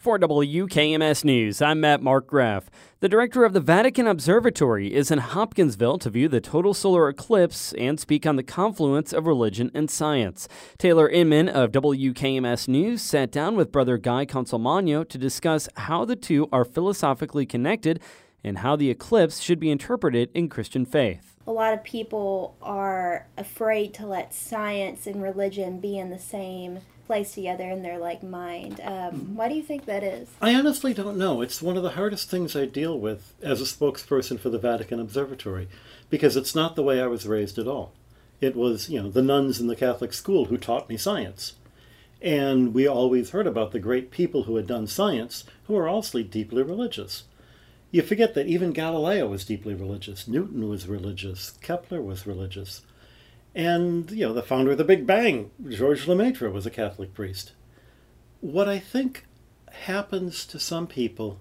For WKMS News, I'm Matt Mark Graff. The director of the Vatican Observatory is in Hopkinsville to view the total solar eclipse and speak on the confluence of religion and science. Taylor Inman of WKMS News sat down with Brother Guy Consolmagno to discuss how the two are philosophically connected and how the eclipse should be interpreted in Christian faith. A lot of people are afraid to let science and religion be in the same place together in their mind. Why do you think that is? I honestly don't know. It's one of the hardest things I deal with as a spokesperson for the Vatican Observatory, because it's not the way I was raised at all. It was, the nuns in the Catholic school who taught me science. And we always heard about the great people who had done science who were also deeply religious. You forget that even Galileo was deeply religious. Newton was religious. Kepler was religious. And, the founder of the Big Bang, Georges Lemaitre, was a Catholic priest. What I think happens to some people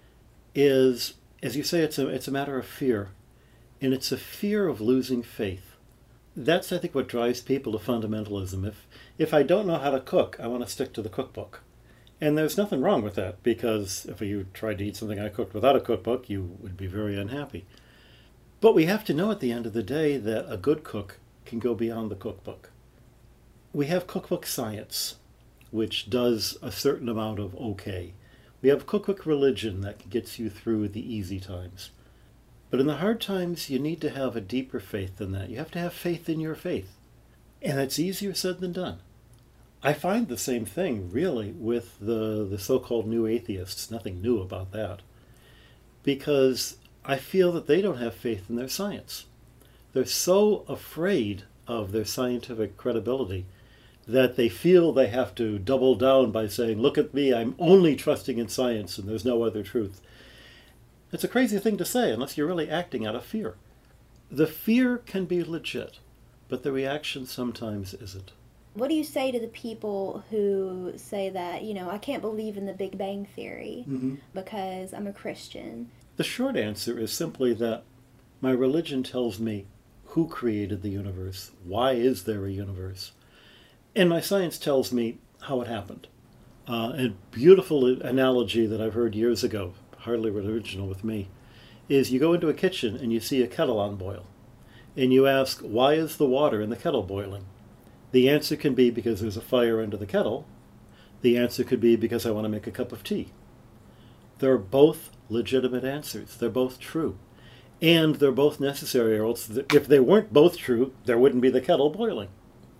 is, as you say, it's a matter of fear. And it's a fear of losing faith. That's, I think, what drives people to fundamentalism. If I don't know how to cook, I want to stick to the cookbook. And there's nothing wrong with that, because if you tried to eat something I cooked without a cookbook, you would be very unhappy. But we have to know at the end of the day that a good cook can go beyond the cookbook. We have cookbook science, which does a certain amount of okay. We have cookbook religion that gets you through the easy times. But in the hard times, you need to have a deeper faith than that. You have to have faith in your faith. And that's easier said than done. I find the same thing, really, with the so-called new atheists. Nothing new about that. Because I feel that they don't have faith in their science. They're so afraid of their scientific credibility that they feel they have to double down by saying, look at me, I'm only trusting in science and there's no other truth. It's a crazy thing to say unless you're really acting out of fear. The fear can be legit, but the reaction sometimes isn't. What do you say to the people who say that, I can't believe in the Big Bang Theory because I'm a Christian? The short answer is simply that my religion tells me who created the universe, why is there a universe, and my science tells me how it happened. A beautiful analogy that I've heard years ago, hardly original with me, is you go into a kitchen and you see a kettle on boil, and you ask, why is the water in the kettle boiling? The answer can be because there's a fire under the kettle. The answer could be because I want to make a cup of tea. They're both legitimate answers. They're both true. And they're both necessary, or else if they weren't both true, there wouldn't be the kettle boiling.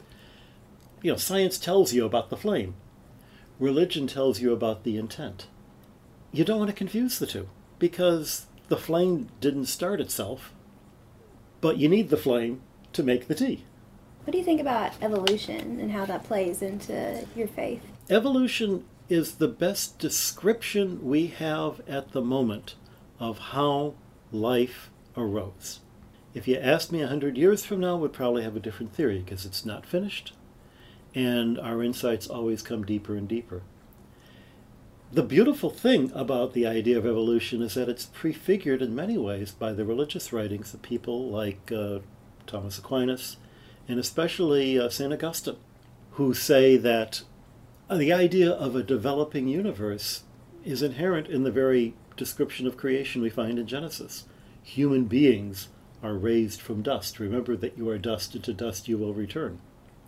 Science tells you about the flame. Religion tells you about the intent. You don't want to confuse the two, because the flame didn't start itself, but you need the flame to make the tea. What do you think about evolution and how that plays into your faith? Evolution is the best description we have at the moment of how life arose. If you asked me 100 years from now, we'd probably have a different theory, because it's not finished, and our insights always come deeper and deeper. The beautiful thing about the idea of evolution is that it's prefigured in many ways by the religious writings of people like Thomas Aquinas, and especially St. Augustine, who say that the idea of a developing universe is inherent in the very description of creation we find in Genesis. Human beings are raised from dust. Remember that you are dust, and to dust you will return.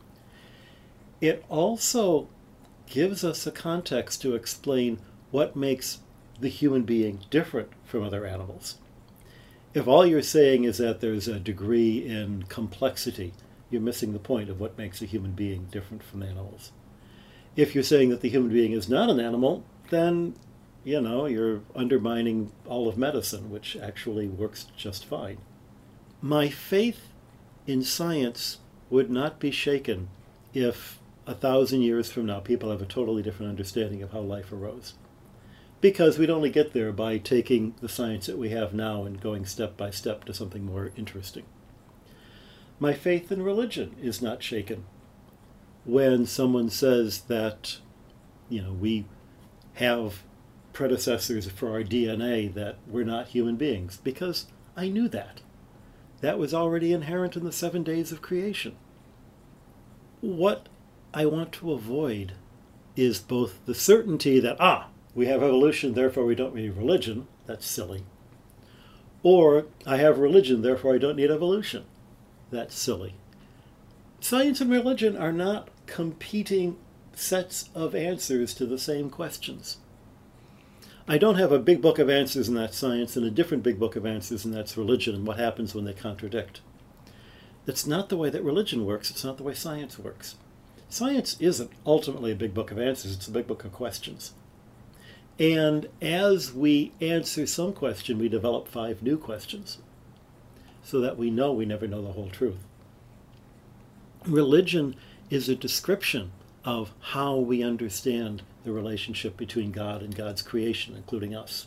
It also gives us a context to explain what makes the human being different from other animals. If all you're saying is that there's a degree in complexity, you're missing the point of what makes a human being different from animals. If you're saying that the human being is not an animal, then you're undermining all of medicine, which actually works just fine. My faith in science would not be shaken if 1,000 years from now people have a totally different understanding of how life arose. Because we'd only get there by taking the science that we have now and going step by step to something more interesting. My faith in religion is not shaken when someone says that, we have predecessors for our DNA that we're not human beings, because I knew that. That was already inherent in the 7 days of creation. What I want to avoid is both the certainty that, We have evolution, therefore we don't need religion. That's silly. Or, I have religion, therefore I don't need evolution. That's silly. Science and religion are not competing sets of answers to the same questions. I don't have a big book of answers, and that's science, and a different big book of answers, and that's religion, and what happens when they contradict. That's not the way that religion works. It's not the way science works. Science isn't ultimately a big book of answers. It's a big book of questions. And as we answer some question, we develop 5 new questions so that we know we never know the whole truth. Religion is a description of how we understand the relationship between God and God's creation, including us.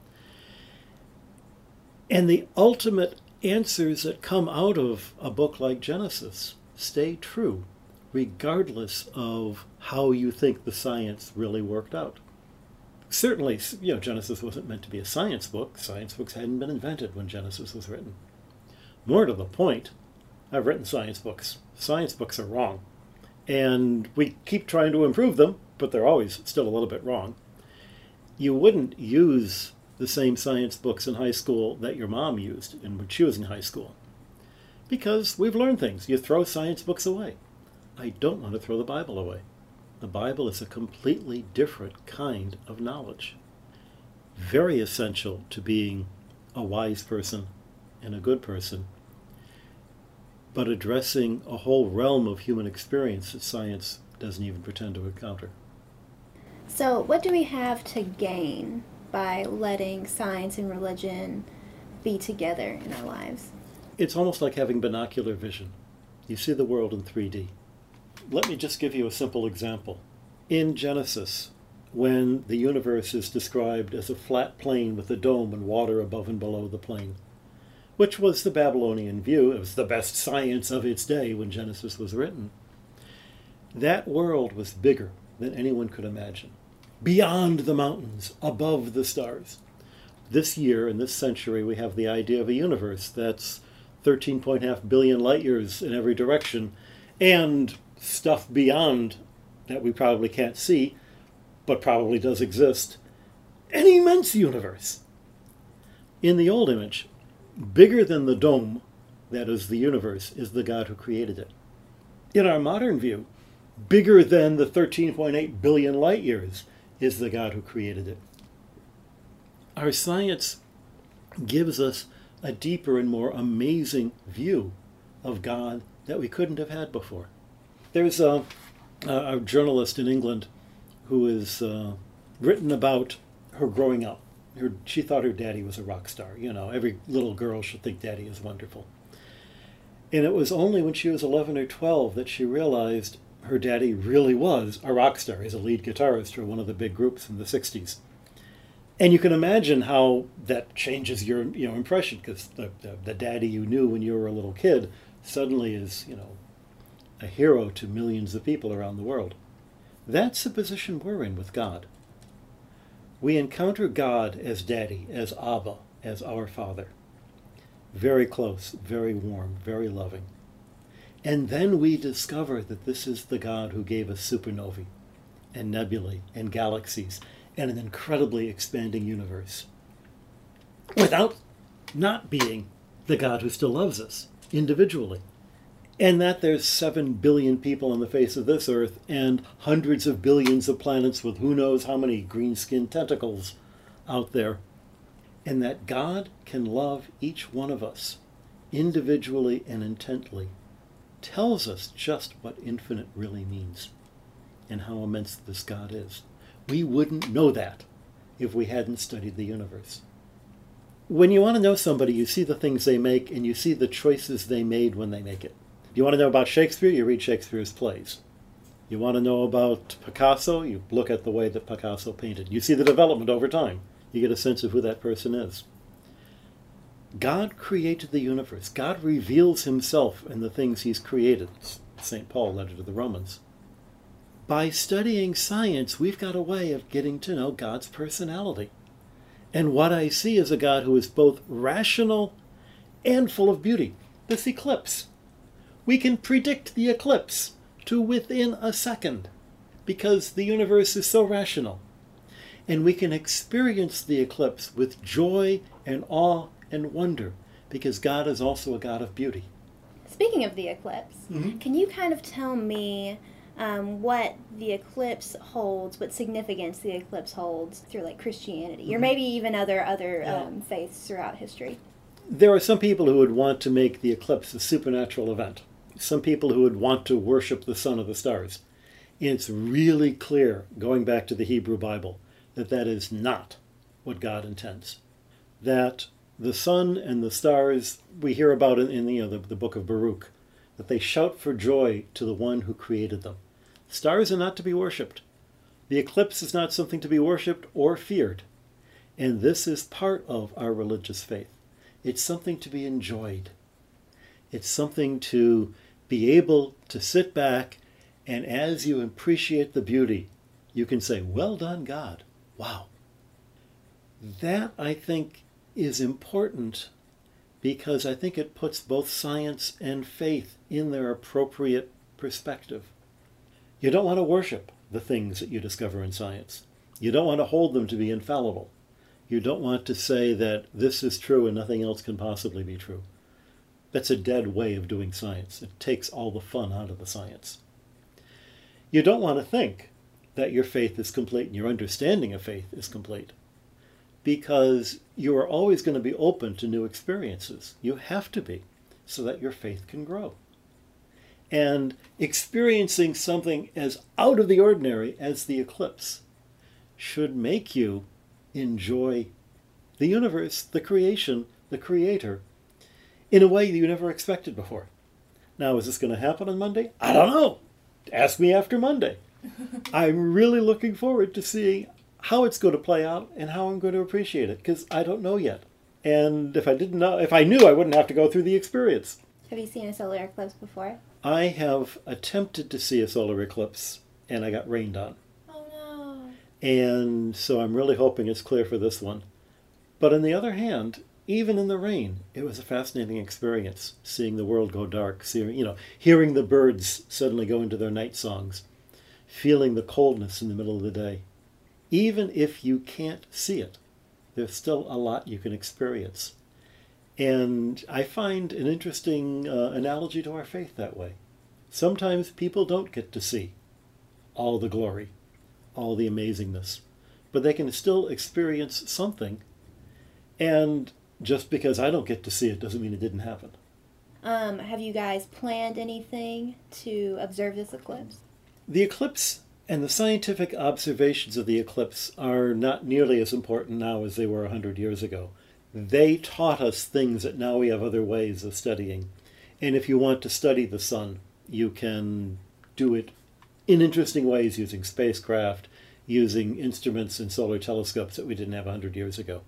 And the ultimate answers that come out of a book like Genesis stay true, regardless of how you think the science really worked out. Certainly, Genesis wasn't meant to be a science book. Science books hadn't been invented when Genesis was written. More to the point, I've written science books. Science books are wrong. And we keep trying to improve them, but they're always still a little bit wrong. You wouldn't use the same science books in high school that your mom used when she was in high school. Because we've learned things. You throw science books away. I don't want to throw the Bible away. The Bible is a completely different kind of knowledge. Very essential to being a wise person and a good person, but addressing a whole realm of human experience that science doesn't even pretend to encounter. So what do we have to gain by letting science and religion be together in our lives? It's almost like having binocular vision. You see the world in 3D. Let me just give you a simple example. In Genesis, when the universe is described as a flat plain with a dome and water above and below the plain, which was the Babylonian view, it was the best science of its day when Genesis was written, that world was bigger than anyone could imagine, beyond the mountains, above the stars. This year, in this century, we have the idea of a universe that's 13.5 billion light years in every direction, and stuff beyond that we probably can't see, but probably does exist. An immense universe. In the old image, bigger than the dome, that is the universe, is the God who created it. In our modern view, bigger than the 13.8 billion light years is the God who created it. Our science gives us a deeper and more amazing view of God that we couldn't have had before. There's a journalist in England who has written about her growing up. She thought her daddy was a rock star. Every little girl should think daddy is wonderful. And it was only when she was 11 or 12 that she realized her daddy really was a rock star. He's a lead guitarist for one of the big groups in the 60s. And you can imagine how that changes your impression, because the daddy you knew when you were a little kid suddenly is, a hero to millions of people around the world. That's the position we're in with God. We encounter God as Daddy, as Abba, as our Father. Very close, very warm, very loving. And then we discover that this is the God who gave us supernovae and nebulae and galaxies and an incredibly expanding universe, without not being the God who still loves us individually. And that there's 7 billion people on the face of this earth and hundreds of billions of planets with who knows how many green-skinned tentacles out there. And that God can love each one of us individually and intently tells us just what infinite really means and how immense this God is. We wouldn't know that if we hadn't studied the universe. When you want to know somebody, you see the things they make and you see the choices they made when they make it. You want to know about Shakespeare? You read Shakespeare's plays. You want to know about Picasso? You look at the way that Picasso painted. You see the development over time. You get a sense of who that person is. God created the universe. God reveals himself in the things he's created. St. Paul, letter to the Romans. By studying science, we've got a way of getting to know God's personality. And what I see is a God who is both rational and full of beauty. This eclipse. We can predict the eclipse to within a second because the universe is so rational. And we can experience the eclipse with joy and awe and wonder, because God is also a God of beauty. Speaking of the eclipse, can you kind of tell me what the eclipse holds, what significance the eclipse holds through like Christianity, or maybe even other faiths throughout history? There are some people who would want to make the eclipse a supernatural event. Some people who would want to worship the sun or the stars. And it's really clear, going back to the Hebrew Bible, that that is not what God intends. That the sun and the stars, we hear about in the book of Baruch, that they shout for joy to the one who created them. Stars are not to be worshipped. The eclipse is not something to be worshipped or feared. And this is part of our religious faith. It's something to be enjoyed. It's something to be able to sit back, and as you appreciate the beauty, you can say, "Well done, God. Wow." That, I think, is important, because I think it puts both science and faith in their appropriate perspective. You don't want to worship the things that you discover in science. You don't want to hold them to be infallible. You don't want to say that this is true and nothing else can possibly be true. That's a dead way of doing science. It takes all the fun out of the science. You don't want to think that your faith is complete and your understanding of faith is complete, because you are always going to be open to new experiences. You have to be, so that your faith can grow. And experiencing something as out of the ordinary as the eclipse should make you enjoy the universe, the creation, the creator, in a way that you never expected before. Now, is this going to happen on Monday? I don't know. Ask me after Monday. I'm really looking forward to seeing how it's going to play out and how I'm going to appreciate it, because I don't know yet. And if I knew, I wouldn't have to go through the experience. Have you seen a solar eclipse before? I have attempted to see a solar eclipse, and I got rained on. Oh no. And so I'm really hoping it's clear for this one. But on the other hand, even in the rain, it was a fascinating experience, seeing the world go dark, hearing the birds suddenly go into their night songs, feeling the coldness in the middle of the day. Even if you can't see it, there's still a lot you can experience. And I find an interesting analogy to our faith that way. Sometimes people don't get to see all the glory, all the amazingness, but they can still experience something. And just because I don't get to see it doesn't mean it didn't happen. Have you guys planned anything to observe this eclipse? The eclipse and the scientific observations of the eclipse are not nearly as important now as they were 100 years ago. They taught us things that now we have other ways of studying. And if you want to study the sun, you can do it in interesting ways using spacecraft, using instruments and solar telescopes that we didn't have 100 years ago.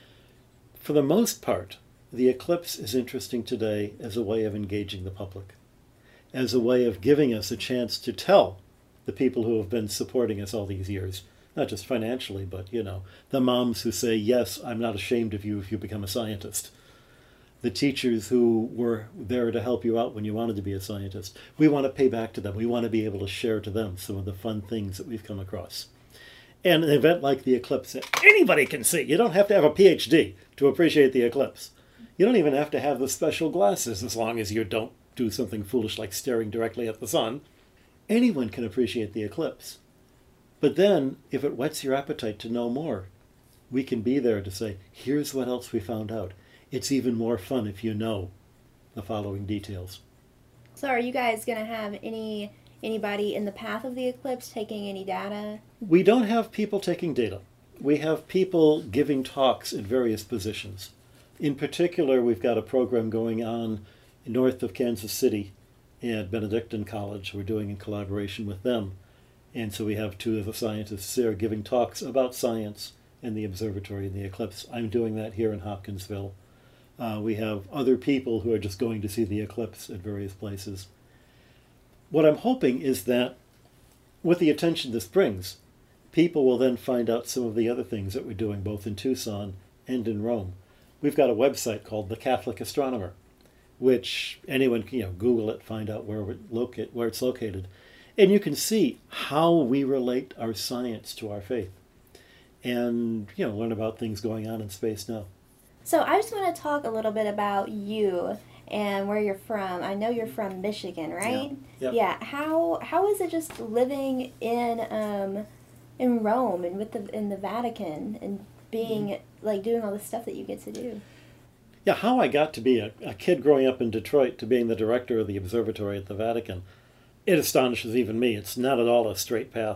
For the most part, the eclipse is interesting today as a way of engaging the public, as a way of giving us a chance to tell the people who have been supporting us all these years, not just financially, but, the moms who say, "Yes, I'm not ashamed of you if you become a scientist." The teachers who were there to help you out when you wanted to be a scientist. We want to pay back to them. We want to be able to share to them some of the fun things that we've come across. And an event like the eclipse that anybody can see. You don't have to have a PhD to appreciate the eclipse. You don't even have to have the special glasses, as long as you don't do something foolish like staring directly at the sun. Anyone can appreciate the eclipse. But then, if it whets your appetite to know more, we can be there to say, here's what else we found out. It's even more fun if you know the following details. So are you guys going to have anybody in the path of the eclipse taking any data? We don't have people taking data. We have people giving talks at various positions. In particular, we've got a program going on north of Kansas City at Benedictine College. We're doing in collaboration with them. And so we have two of the scientists there giving talks about science and the observatory and the eclipse. I'm doing that here in Hopkinsville. We have other people who are just going to see the eclipse at various places. What I'm hoping is that with the attention this brings, people will then find out some of the other things that we're doing both in Tucson and in Rome. We've got a website called The Catholic Astronomer, which anyone can Google it, find out where it's located. And you can see how we relate our science to our faith. and, learn about things going on in space now. So I just want to talk a little bit about you and where you're from. I know you're from Michigan, right? Yeah. Yep. Yeah. How is it just living in Rome and in the Vatican and being doing all the stuff that you get to do? Yeah, how I got to be a kid growing up in Detroit to being the director of the observatory at the Vatican, it astonishes even me. It's not at all a straight path.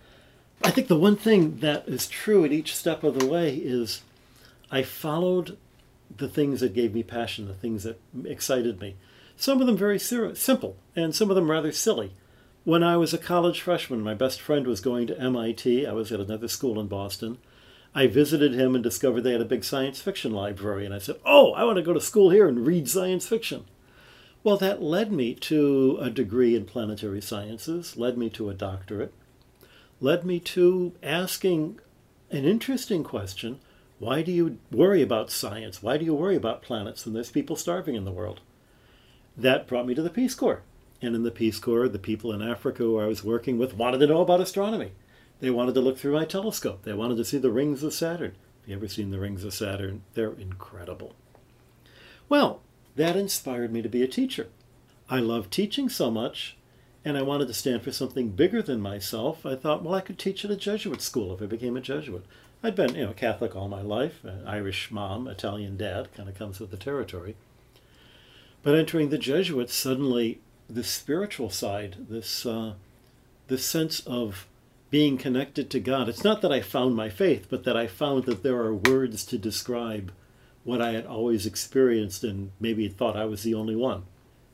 I think the one thing that is true at each step of the way is I followed the things that gave me passion, the things that excited me. Some of them very simple, and some of them rather silly. When I was a college freshman, my best friend was going to MIT. I was at another school in Boston. I visited him and discovered they had a big science fiction library, and I said, oh, I want to go to school here and read science fiction. Well, that led me to a degree in planetary sciences, led me to a doctorate, led me to asking an interesting question: why do you worry about science? Why do you worry about planets when there's people starving in the world? That brought me to the Peace Corps. And in the Peace Corps, the people in Africa who I was working with wanted to know about astronomy. They wanted to look through my telescope. They wanted to see the rings of Saturn. Have you ever seen the rings of Saturn? They're incredible. Well, that inspired me to be a teacher. I love teaching so much, and I wanted to stand for something bigger than myself. I thought, well, I could teach at a Jesuit school if I became a Jesuit. I'd been, Catholic all my life, Irish mom, Italian dad, kind of comes with the territory. But entering the Jesuits, suddenly the spiritual side, this sense of being connected to God. It's not that I found my faith, but that I found that there are words to describe what I had always experienced and maybe thought I was the only one.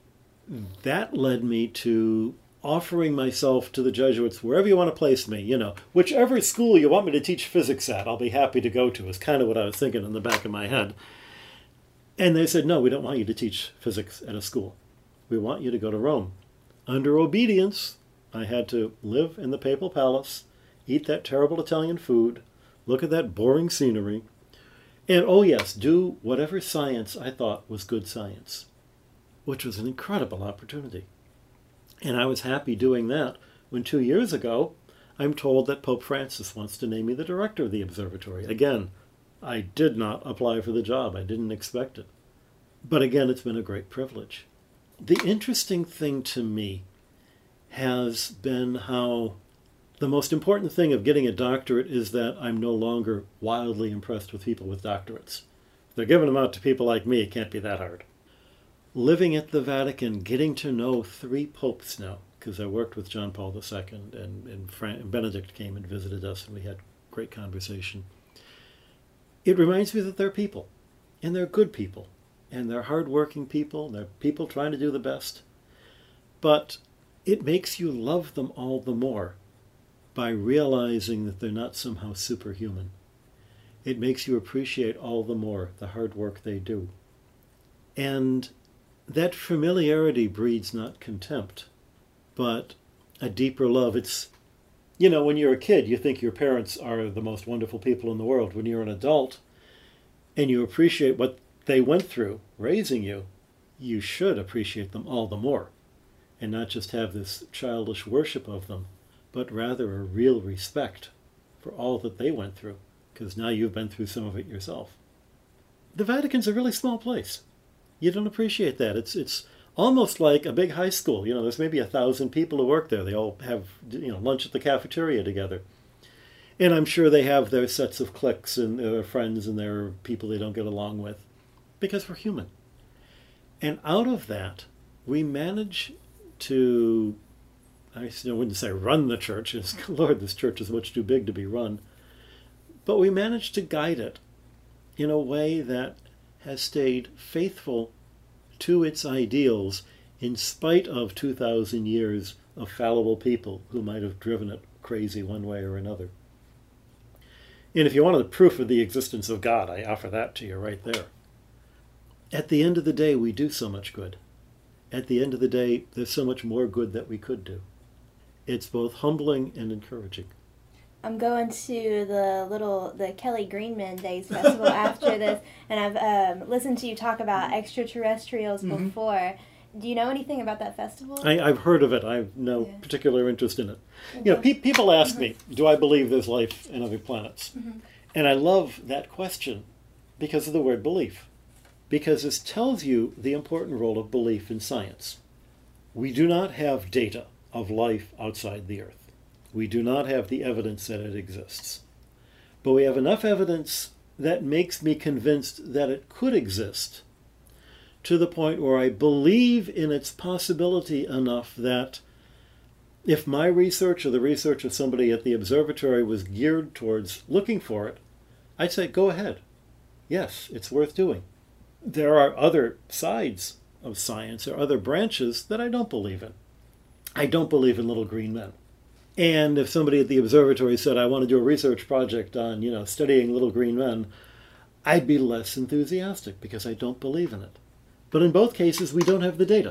That led me to offering myself to the Jesuits wherever you want to place me, whichever school you want me to teach physics at, I'll be happy to go to, is kind of what I was thinking in the back of my head. And they said, no, we don't want you to teach physics at a school. We want you to go to Rome. Under obedience, I had to live in the papal palace, eat that terrible Italian food, look at that boring scenery, and, oh yes, do whatever science I thought was good science, which was an incredible opportunity. And I was happy doing that when 2 years ago, I'm told that Pope Francis wants to name me the director of the observatory. Again, I did not apply for the job. I didn't expect it. But again, it's been a great privilege. The interesting thing to me has been how the most important thing of getting a doctorate is that I'm no longer wildly impressed with people with doctorates. If they're giving them out to people like me, it can't be that hard. Living at the Vatican, getting to know 3 popes now, because I worked with John Paul II, and Benedict came and visited us, and we had great conversation. It reminds me that they're people, and they're good people, and they're hardworking people, and they're people trying to do the best. But it makes you love them all the more by realizing that they're not somehow superhuman. It makes you appreciate all the more the hard work they do. And that familiarity breeds not contempt, but a deeper love. It's, when you're a kid, you think your parents are the most wonderful people in the world. When you're an adult and you appreciate what they went through raising you, you should appreciate them all the more and not just have this childish worship of them, but rather a real respect for all that they went through, because now you've been through some of it yourself. The Vatican's a really small place. You don't appreciate that. It's almost like a big high school. There's maybe 1,000 people who work there. They all have lunch at the cafeteria together. And I'm sure they have their sets of cliques and their friends and their people they don't get along with, because we're human. And out of that, we manage to, I wouldn't say run the church. Lord, this church is much too big to be run. But we manage to guide it in a way that has stayed faithful to its ideals in spite of 2,000 years of fallible people who might have driven it crazy one way or another. And if you wanted proof of the existence of God, I offer that to you right there. At the end of the day, we do so much good. At the end of the day, there's so much more good that we could do. It's both humbling and encouraging. I'm going to the Kelly Greenman Days Festival after this, and I've listened to you talk about extraterrestrials before, Do you know anything about that festival? I've heard of it. I have no particular interest in it. Okay. You know, people ask me, do I believe there's life in other planets? And I love that question because of the word belief. Because this tells you the important role of belief in science. We do not have data of life outside the Earth. We do not have the evidence that it exists. But we have enough evidence that makes me convinced that it could exist, to the point where I believe in its possibility enough that if my research or the research of somebody at the observatory was geared towards looking for it, I'd say, go ahead. Yes, it's worth doing. There are other sides of science or other branches that I don't believe in. I don't believe in little green men. And if somebody at the observatory said, I want to do a research project on, studying little green men, I'd be less enthusiastic because I don't believe in it. But in both cases, we don't have the data.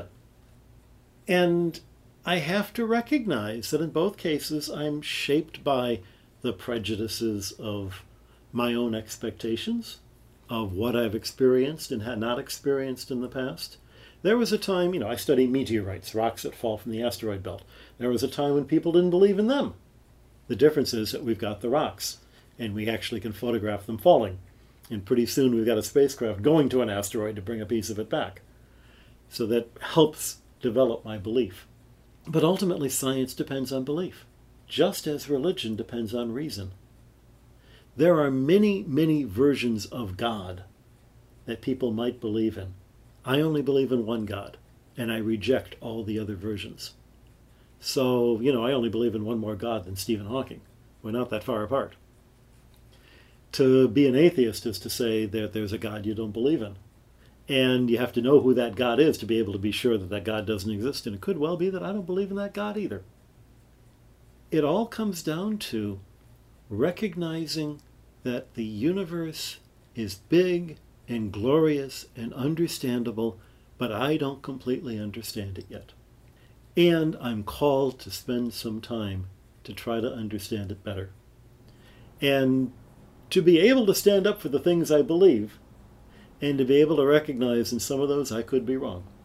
And I have to recognize that in both cases, I'm shaped by the prejudices of my own expectations, of what I've experienced and had not experienced in the past. There was a time, I study meteorites, rocks that fall from the asteroid belt. There was a time when people didn't believe in them. The difference is that we've got the rocks, and we actually can photograph them falling. And pretty soon we've got a spacecraft going to an asteroid to bring a piece of it back. So that helps develop my belief. But ultimately, science depends on belief, just as religion depends on reason. There are many, many versions of God that people might believe in. I only believe in one God, and I reject all the other versions. So, I only believe in one more God than Stephen Hawking. We're not that far apart. To be an atheist is to say that there's a God you don't believe in. And you have to know who that God is to be able to be sure that that God doesn't exist. And it could well be that I don't believe in that God either. It all comes down to recognizing that the universe is big and glorious and understandable, but I don't completely understand it yet. And I'm called to spend some time to try to understand it better. And to be able to stand up for the things I believe, and to be able to recognize in some of those I could be wrong.